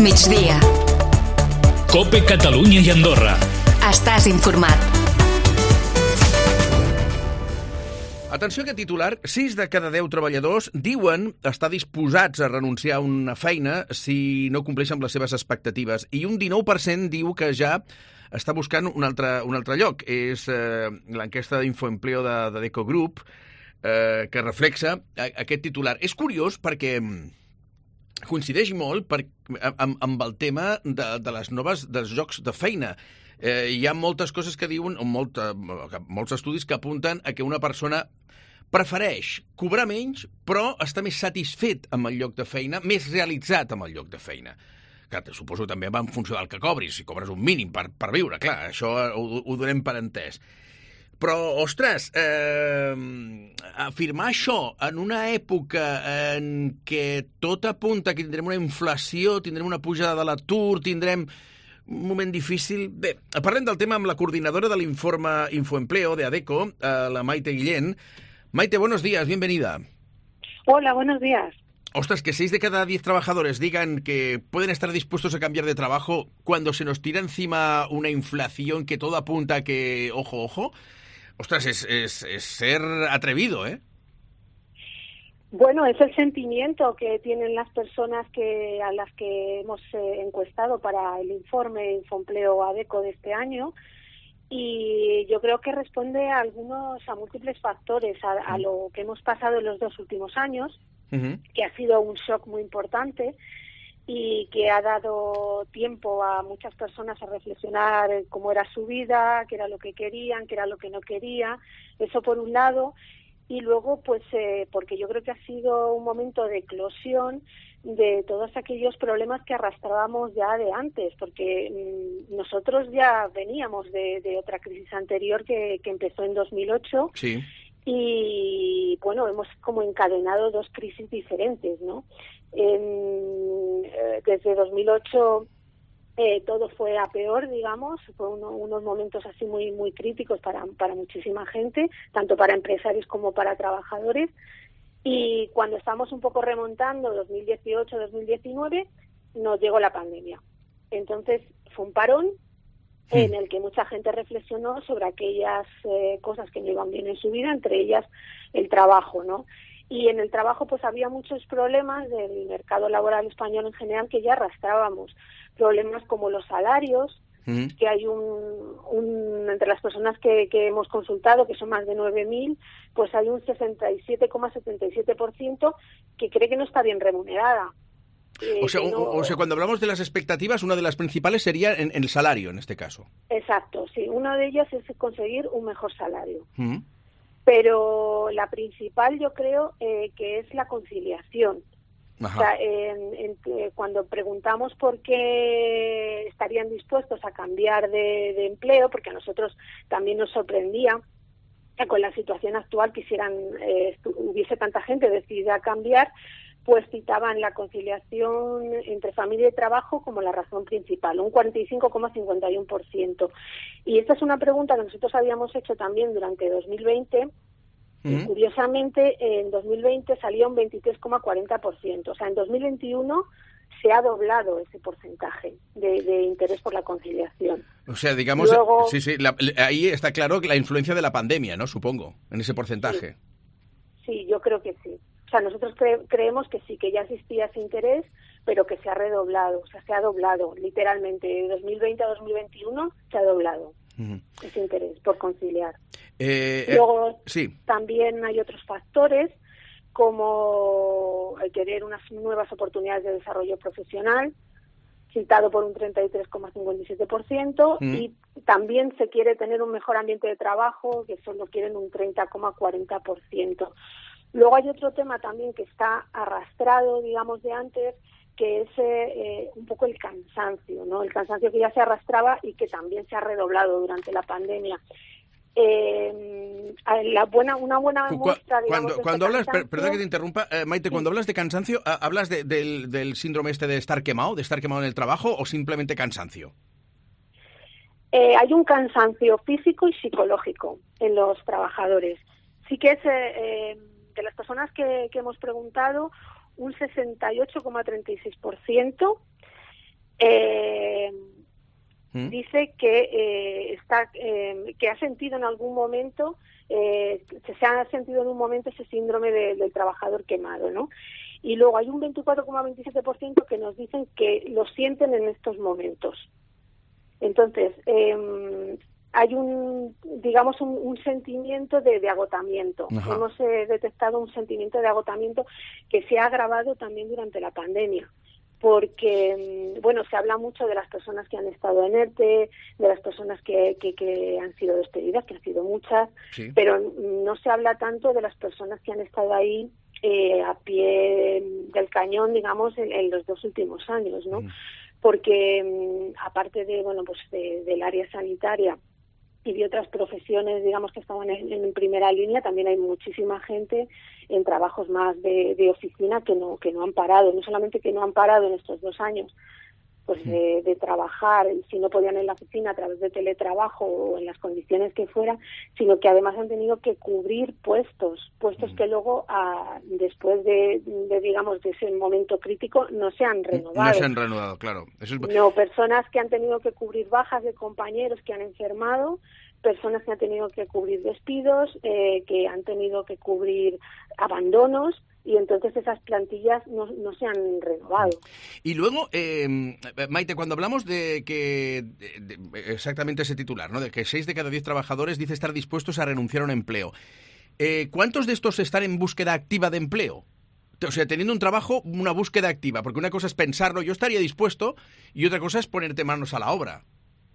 migdia. COPE Catalunya i Andorra. Estàs informat. Atenció a aquest titular, 6 de cada 10 treballadors diuen estar disposats a renunciar a una feina si no compleixen amb les seves expectatives i un 19% diu que ja està buscant un altre lloc. És l'enquesta d'Infoempleo de Deco Group que reflexa aquest titular. És curiós perquè coincideix molt amb el tema dels llocs de feina. Hi ha moltes coses que diuen, molts estudis que apunten a que una persona prefereix cobrar menys, però està més satisfet amb el lloc de feina, més realitzat amb el lloc de feina. Clar, suposo també va en funció del que cobris, si cobres un mínim per viure, clar, això ho donem per entès. Però, ostres, afirmar això en una època en què tot apunta que tindrem una inflació, tindrem una pujada de l'atur, tindrem un moment difícil... Bé, parlem del tema amb la coordinadora de l'informe Infoempleo de ADECO, la Maite Guillén. Maite, buenos días, bienvenida. Hola, buenos días. Ostras, que 6 de cada 10 trabajadores digan que pueden estar dispuestos a cambiar de trabajo cuando se nos tira encima una inflación que todo apunta a que, ojo, ostras, es ser atrevido, ¿eh? Bueno, es el sentimiento que tienen las personas a las que hemos encuestado para el informe Infoempleo ADECO de este año. Y yo creo que responde a múltiples factores, a lo que hemos pasado en los 2 últimos años, que ha sido un shock muy importante y que ha dado tiempo a muchas personas a reflexionar cómo era su vida, qué era lo que querían, qué era lo que no querían. Eso por un lado. Y luego, pues, porque yo creo que ha sido un momento de eclosión de todos aquellos problemas que arrastrábamos ya de antes, porque nosotros ya veníamos de otra crisis anterior que empezó en 2008. Sí. Y, bueno, hemos como encadenado 2 crisis diferentes, ¿no? Desde 2008... todo fue a peor, digamos, fue unos momentos así muy muy críticos para muchísima gente, tanto para empresarios como para trabajadores, y cuando estamos un poco remontando 2018-2019 nos llegó la pandemia. Entonces fue un parón en el que mucha gente reflexionó sobre aquellas cosas que no iban bien en su vida, entre ellas el trabajo, ¿no? Y en el trabajo pues había muchos problemas del mercado laboral español en general que ya arrastrábamos. Problemas como los salarios, que hay entre las personas que hemos consultado, que son más de 9.000, pues hay un 67,77% que cree que no está bien remunerada. O sea, cuando hablamos de las expectativas, una de las principales sería en el salario, en este caso. Exacto, sí. Una de ellas es conseguir un mejor salario. Pero la principal yo creo que es la conciliación. Ajá. O sea, cuando preguntamos por qué estarían dispuestos a cambiar de empleo, porque a nosotros también nos sorprendía que con la situación actual hubiese tanta gente decidida a cambiar, pues citaban la conciliación entre familia y trabajo como la razón principal, un 45,51%. Y esta es una pregunta que nosotros habíamos hecho también durante 2020, y curiosamente en 2020 salía un 23,40%. O sea, en 2021 se ha doblado ese porcentaje de interés por la conciliación. O sea, digamos, luego, ahí está claro que la influencia de la pandemia, ¿no? Supongo, en ese porcentaje. Sí, yo creo que sí. O sea, nosotros creemos que sí, que ya existía ese interés, pero que se ha redoblado, o sea, se ha doblado, literalmente, de 2020 a 2021 se ha doblado ese interés por conciliar. Luego, también hay otros factores, como el querer unas nuevas oportunidades de desarrollo profesional, citado por un 33,57%, y también se quiere tener un mejor ambiente de trabajo, que eso lo quieren un 30,40%. Luego hay otro tema también que está arrastrado, digamos, de antes, que es un poco el cansancio, ¿no? El cansancio que ya se arrastraba y que también se ha redoblado durante la pandemia. Una buena muestra, digamos, cuando hablas, perdón que te interrumpa, Maite, cuando hablas de cansancio, ¿hablas del síndrome de estar quemado en el trabajo, o simplemente cansancio? Hay un cansancio físico y psicológico en los trabajadores. Sí que es de las personas que hemos preguntado, un 68,36% Dice que que ha sentido en algún momento, se ha sentido en un momento ese síndrome del trabajador quemado, ¿no? Y luego hay un 24,27% que nos dicen que lo sienten en estos momentos. Entonces, hay un sentimiento de agotamiento. Ajá. Hemos detectado un sentimiento de agotamiento que se ha agravado también durante la pandemia, porque, se habla mucho de las personas que han estado en ERTE, de las personas que han sido despedidas, que han sido muchas, Sí. pero no se habla tanto de las personas que han estado ahí a pie del cañón, digamos, en los 2 últimos años, ¿no? Porque aparte del área sanitaria y de otras profesiones, digamos, que estaban en primera línea, también hay muchísima gente en trabajos más de oficina que no han parado, no solamente que no han parado en estos 2 años, pues de trabajar, si no podían en la oficina a través de teletrabajo o en las condiciones que fuera, sino que además han tenido que cubrir puestos que luego, después de ese momento crítico, no se han renovado. No se han reanudado, claro. Eso es... No, personas que han tenido que cubrir bajas de compañeros que han enfermado, personas que han tenido que cubrir despidos, que han tenido que cubrir abandonos, y entonces esas plantillas no se han renovado. Y luego, Maite, cuando hablamos de que exactamente ese titular, ¿no? De que 6 de cada 10 trabajadores dice estar dispuestos a renunciar a un empleo. ¿Cuántos de estos están en búsqueda activa de empleo? O sea, teniendo un trabajo, una búsqueda activa, porque una cosa es pensarlo, yo estaría dispuesto, y otra cosa es ponerte manos a la obra.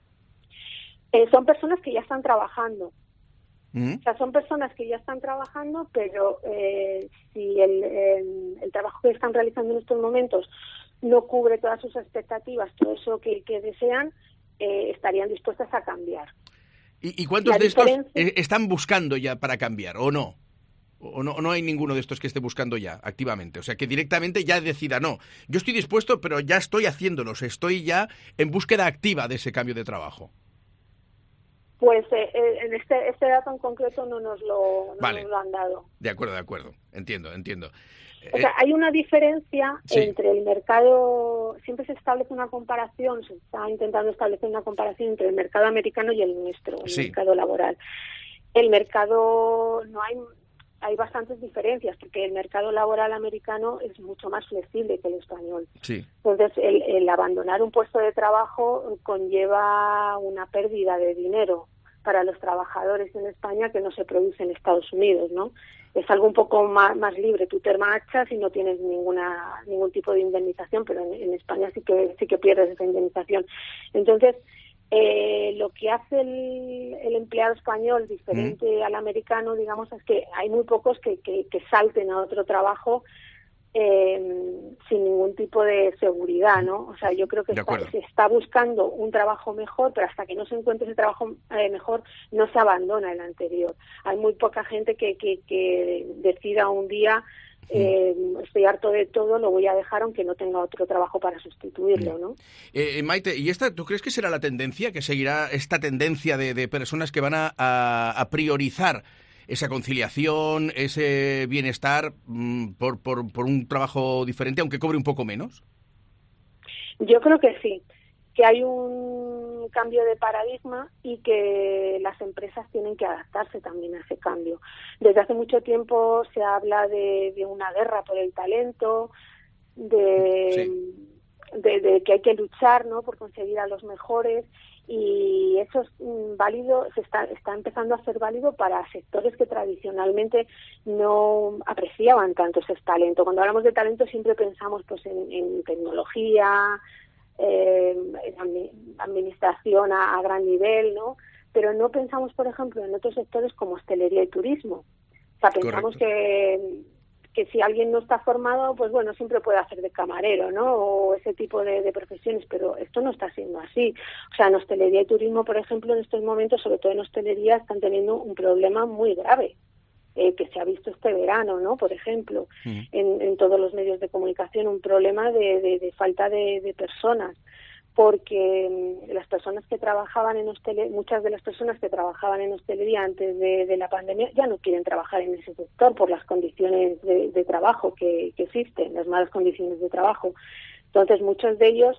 Son personas que ya están trabajando. O sea, son personas que ya están trabajando, pero si el trabajo que están realizando en estos momentos no cubre todas sus expectativas, todo eso que desean, estarían dispuestas a cambiar. ¿Y cuántos de estos están buscando ya para cambiar, o no? ¿O no hay ninguno de estos que esté buscando ya activamente? O sea, que directamente ya decida, no, yo estoy dispuesto, pero ya estoy haciéndolos, estoy ya en búsqueda activa de ese cambio de trabajo. Pues en este dato en concreto no nos lo han dado. De acuerdo. Entiendo. O sea, hay una diferencia entre el mercado, siempre se establece una comparación, se está intentando establecer una comparación entre el mercado americano y el nuestro, el mercado laboral. El mercado, hay bastantes diferencias, porque el mercado laboral americano es mucho más flexible que el español. Sí. Entonces, el abandonar un puesto de trabajo conlleva una pérdida de dinero para los trabajadores en España que no se produce en Estados Unidos, ¿no? Es algo un poco más libre. Tú te marchas y no tienes ningún tipo de indemnización, pero en España sí que pierdes esa indemnización. Entonces, lo que hace el empleado español diferente al americano, digamos, es que hay muy pocos que salten a otro trabajo sin ningún tipo de seguridad, ¿no? O sea, yo creo que se está buscando un trabajo mejor, pero hasta que no se encuentre ese trabajo mejor, no se abandona el anterior. Hay muy poca gente que decida un día estoy harto de todo, lo voy a dejar aunque no tenga otro trabajo para sustituirlo, ¿no? Maite, ¿y tú crees que será la tendencia, que seguirá esta tendencia de personas que van a priorizar esa conciliación, ese bienestar por un trabajo diferente, aunque cobre un poco menos? Yo creo que sí, que hay un cambio de paradigma y que las empresas tienen que adaptarse también a ese cambio. Desde hace mucho tiempo se habla de una guerra por el talento, de que hay que luchar, ¿no?, por conseguir a los mejores, y eso es válido, está empezando a ser válido para sectores que tradicionalmente no apreciaban tanto ese talento. Cuando hablamos de talento siempre pensamos pues en tecnología, en administración a gran nivel, ¿no? Pero no pensamos, por ejemplo, en otros sectores como hostelería y turismo. O sea, pensamos que si alguien no está formado, pues bueno, siempre puede hacer de camarero, ¿no? O ese tipo de profesiones, pero esto no está siendo así. O sea, en hostelería y turismo, por ejemplo, en estos momentos, sobre todo en hostelería, están teniendo un problema muy grave, que se ha visto este verano, ¿no? Por ejemplo, en todos los medios de comunicación, un problema de falta de personas, porque las personas que trabajaban en hostelería, muchas de las personas que trabajaban en hostelería antes de la pandemia ya no quieren trabajar en ese sector por las condiciones de trabajo que existen, las malas condiciones de trabajo. Entonces, muchos de ellos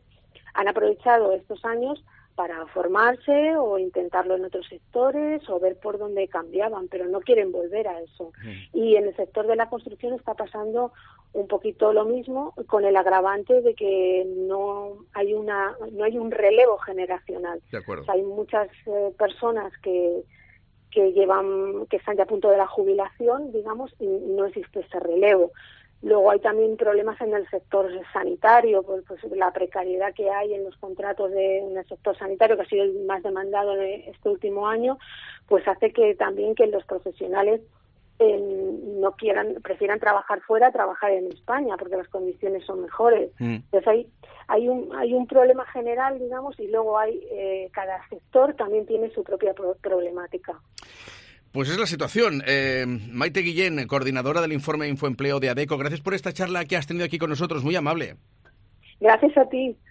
han aprovechado estos años para formarse o intentarlo en otros sectores o ver por dónde cambiaban, pero no quieren volver a eso. Y en el sector de la construcción está pasando un poquito lo mismo, con el agravante de que no hay un relevo generacional. De acuerdo. O sea, hay muchas personas que están ya a punto de la jubilación, digamos, y no existe ese relevo. Luego hay también problemas en el sector sanitario, pues la precariedad que hay en los contratos en el sector sanitario, que ha sido el más demandado en este último año, pues hace que también que los profesionales prefieran trabajar fuera, trabajar en España, porque las condiciones son mejores. Entonces hay un problema general, digamos, y luego cada sector también tiene su propia problemática. Pues es la situación. Maite Guillén, coordinadora del informe Infoempleo de ADECO, gracias por esta charla que has tenido aquí con nosotros, muy amable. Gracias a ti.